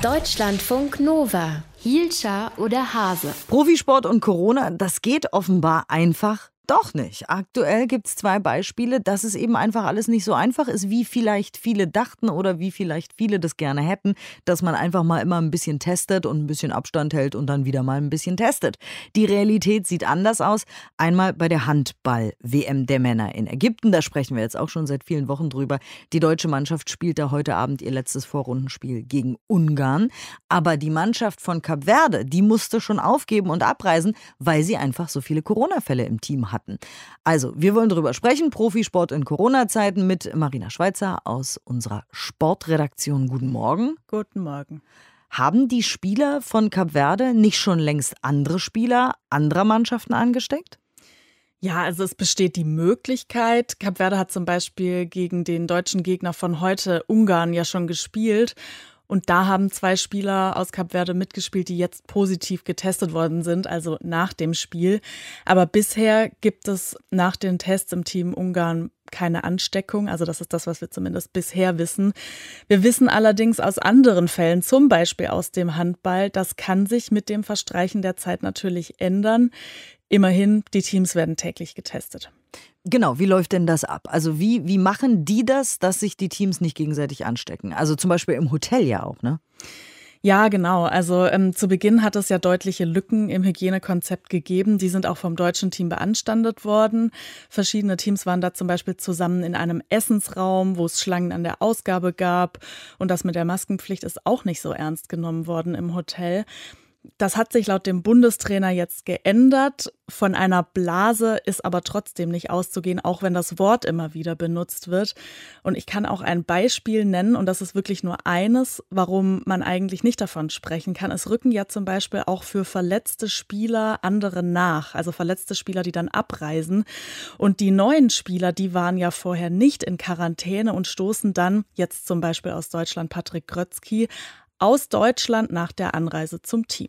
Deutschlandfunk Nova. Hielscher oder Hase? Profisport und Corona, das geht offenbar einfach doch nicht. Aktuell gibt es 2 Beispiele, dass es eben einfach alles nicht so einfach ist, wie vielleicht viele dachten oder wie vielleicht viele das gerne hätten, dass man einfach mal immer ein bisschen testet und ein bisschen Abstand hält und dann wieder mal ein bisschen testet. Die Realität sieht anders aus. Einmal bei der Handball-WM der Männer in Ägypten, da sprechen wir jetzt auch schon seit vielen Wochen drüber. Die deutsche Mannschaft spielt da heute Abend ihr letztes Vorrundenspiel gegen Ungarn. Aber die Mannschaft von Kap Verde, die musste schon aufgeben und abreisen, weil sie einfach so viele Corona-Fälle im Team hatten. Also, wir wollen drüber sprechen. Profisport in Corona-Zeiten mit Marina Schweizer aus unserer Sportredaktion. Guten Morgen. Guten Morgen. Haben die Spieler von Kap Verde nicht schon längst andere Spieler anderer Mannschaften angesteckt? Ja, also es besteht die Möglichkeit. Kap Verde hat zum Beispiel gegen den deutschen Gegner von heute, Ungarn, ja schon gespielt. Und da haben 2 Spieler aus Kap Verde mitgespielt, die jetzt positiv getestet worden sind, also nach dem Spiel. Aber bisher gibt es nach den Tests im Team Ungarn keine Ansteckung. Also das ist das, was wir zumindest bisher wissen. Wir wissen allerdings aus anderen Fällen, zum Beispiel aus dem Handball, das kann sich mit dem Verstreichen der Zeit natürlich ändern. Immerhin, die Teams werden täglich getestet. Genau, wie läuft denn das ab? Also wie machen die das, dass sich die Teams nicht gegenseitig anstecken? Also zum Beispiel im Hotel ja auch, ne? Ja, genau. Also zu Beginn hat es ja deutliche Lücken im Hygienekonzept gegeben. Die sind auch vom deutschen Team beanstandet worden. Verschiedene Teams waren da zum Beispiel zusammen in einem Essensraum, wo es Schlangen an der Ausgabe gab. Und das mit der Maskenpflicht ist auch nicht so ernst genommen worden im Hotel. Das hat sich laut dem Bundestrainer jetzt geändert. Von einer Blase ist aber trotzdem nicht auszugehen, auch wenn das Wort immer wieder benutzt wird. Und ich kann auch ein Beispiel nennen, und das ist wirklich nur eines, warum man eigentlich nicht davon sprechen kann. Es rücken ja zum Beispiel auch für verletzte Spieler andere nach, also verletzte Spieler, die dann abreisen. Und die neuen Spieler, die waren ja vorher nicht in Quarantäne und stoßen dann, jetzt zum Beispiel aus Deutschland Patrick Grötzky, aus Deutschland nach der Anreise zum Team.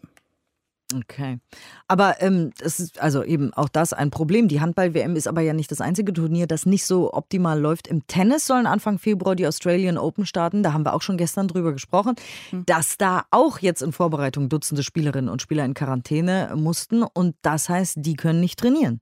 Okay. Aber es ist also eben auch das ein Problem. Die Handball-WM ist aber ja nicht das einzige Turnier, das nicht so optimal läuft. Im Tennis sollen Anfang Februar die Australian Open starten. Da haben wir auch schon gestern drüber gesprochen, dass da auch jetzt in Vorbereitung Dutzende Spielerinnen und Spieler in Quarantäne mussten. Und das heißt, die können nicht trainieren.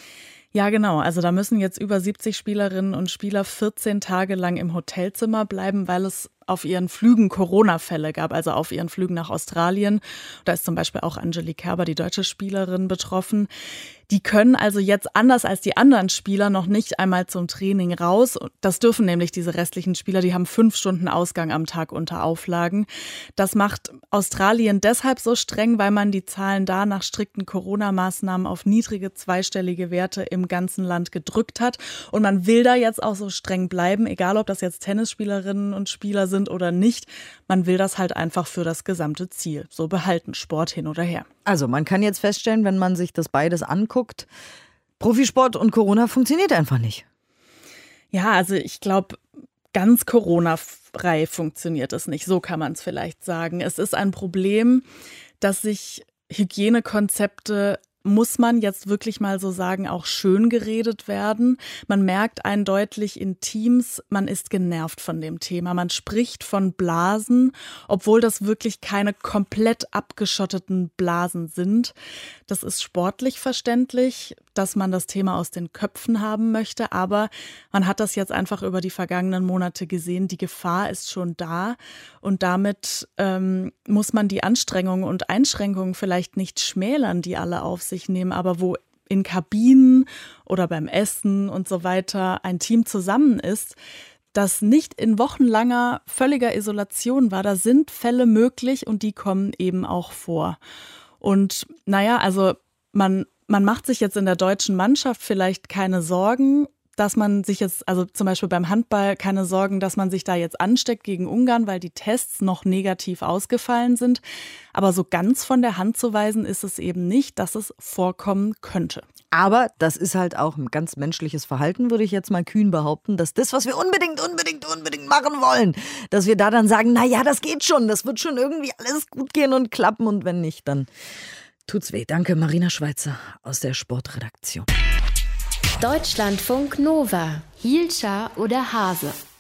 Ja, genau. Also da müssen jetzt über 70 Spielerinnen und Spieler 14 Tage lang im Hotelzimmer bleiben, weil es auf ihren Flügen Corona-Fälle gab, also auf ihren Flügen nach Australien. Da ist zum Beispiel auch Angelique Kerber, die deutsche Spielerin, betroffen. Die können also jetzt anders als die anderen Spieler noch nicht einmal zum Training raus. Das dürfen nämlich diese restlichen Spieler, die haben 5 Stunden Ausgang am Tag unter Auflagen. Das macht Australien deshalb so streng, weil man die Zahlen da nach strikten Corona-Maßnahmen auf niedrige zweistellige Werte im ganzen Land gedrückt hat. Und man will da jetzt auch so streng bleiben, egal ob das jetzt Tennisspielerinnen und Spieler sind oder nicht. Man will das halt einfach für das gesamte Ziel so behalten, Sport hin oder her. Also man kann jetzt feststellen, wenn man sich das beides anguckt, Profisport und Corona funktioniert einfach nicht. Ja, also ich glaube, ganz Corona-frei funktioniert es nicht. So kann man es vielleicht sagen. Es ist ein Problem, dass sich Hygienekonzepte, muss man jetzt wirklich mal so sagen, auch schön geredet werden. Man merkt eindeutig in Teams, man ist genervt von dem Thema. Man spricht von Blasen, obwohl das wirklich keine komplett abgeschotteten Blasen sind. Das ist sportlich verständlich, dass man das Thema aus den Köpfen haben möchte, aber man hat das jetzt einfach über die vergangenen Monate gesehen. Die Gefahr ist schon da und damit muss man die Anstrengungen und Einschränkungen vielleicht nicht schmälern, die alle auf sich nehmen, aber wo in Kabinen oder beim Essen und so weiter ein Team zusammen ist, das nicht in wochenlanger völliger Isolation war, da sind Fälle möglich und die kommen eben auch vor. Und naja, also man macht sich jetzt in der deutschen Mannschaft vielleicht keine Sorgen, dass man sich jetzt, also zum Beispiel beim Handball, keine Sorgen, dass man sich da jetzt ansteckt gegen Ungarn, weil die Tests noch negativ ausgefallen sind. Aber so ganz von der Hand zu weisen ist es eben nicht, dass es vorkommen könnte. Aber das ist halt auch ein ganz menschliches Verhalten, würde ich jetzt mal kühn behaupten, dass das, was wir unbedingt machen wollen, dass wir da dann sagen, na ja, das geht schon, das wird schon irgendwie alles gut gehen und klappen und wenn nicht, dann tut's weh. Danke, Marina Schweizer aus der Sportredaktion. Deutschlandfunk Nova. Hielscher oder Hase?